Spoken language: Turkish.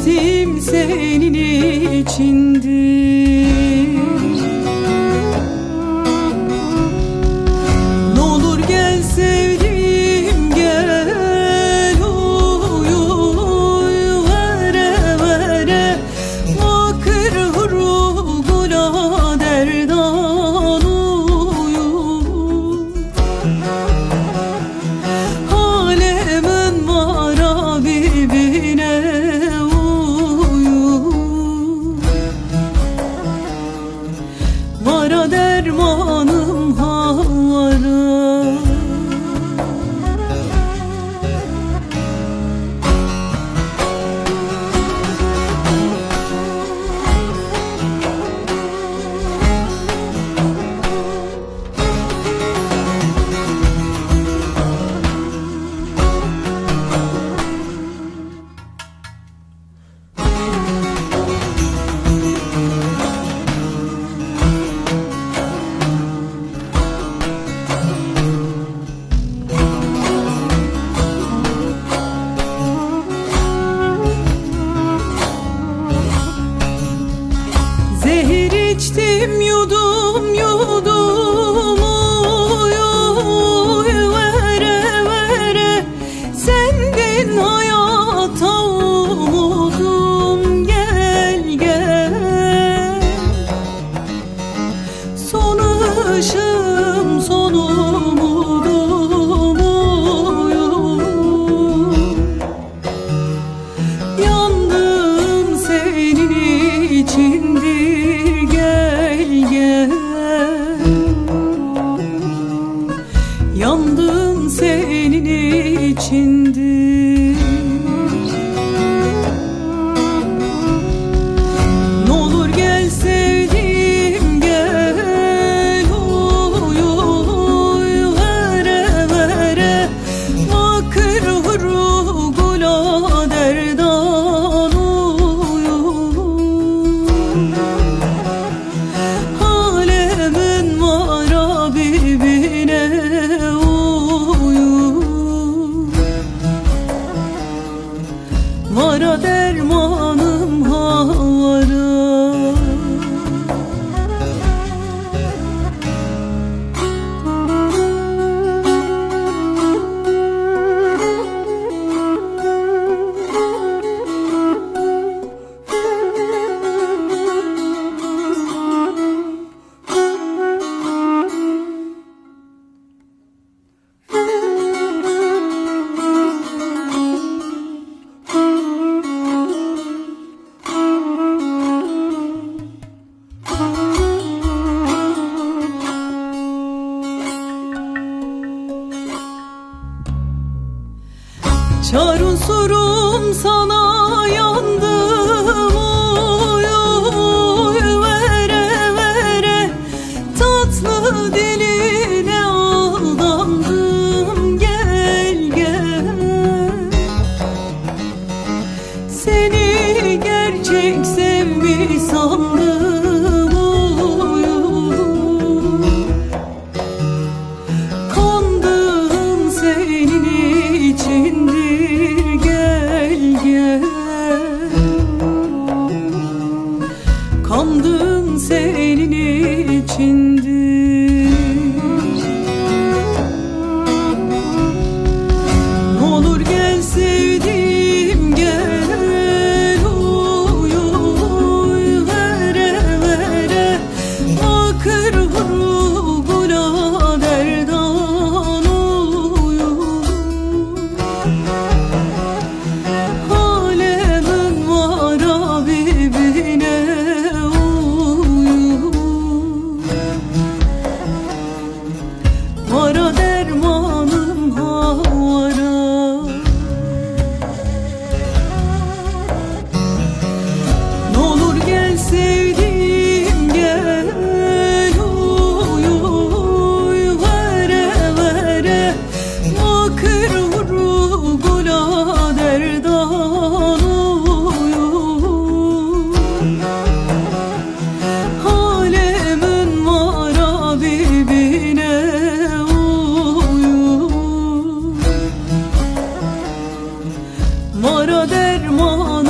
içtim senin içindir. N'olur gel sevdiğim gel, uy uy vere vere, vakır hurugula derdan uy uy. Alemin var Habibine uy uy. Vara dermanım havara. Zehir içtim yudum yudum uy uy vere vere, sendin hayata umudum gel gel. Son ışığım son umudum uy uy. Yandım senin içindir gel gel. Yandım senin içindir. N'olur gel sevdiğim gel, uy uy vere vere, vakır hurugula derdan uy uy. Alemin var Habibine uy uy. Vara dermanım havara. Çar unsurum sana yandım uy uy vere vere, tatlı diline aldandım gel gel. Seni gerçek sevmiş sandım uy uy. Kandım senin içindir gel gel. Kandım senin içindir. N'olur gel sevdiğim gel, uy uy vere vere, vakır hurugula derdan uy uy. Alemin var Habibine uy uy. Vara dermanım havara. N'olur gel sevdiğim gel, uy uy vere vere, vakır hurugula derdan uy uy. Alemin var Habibine uy uy. Vara derman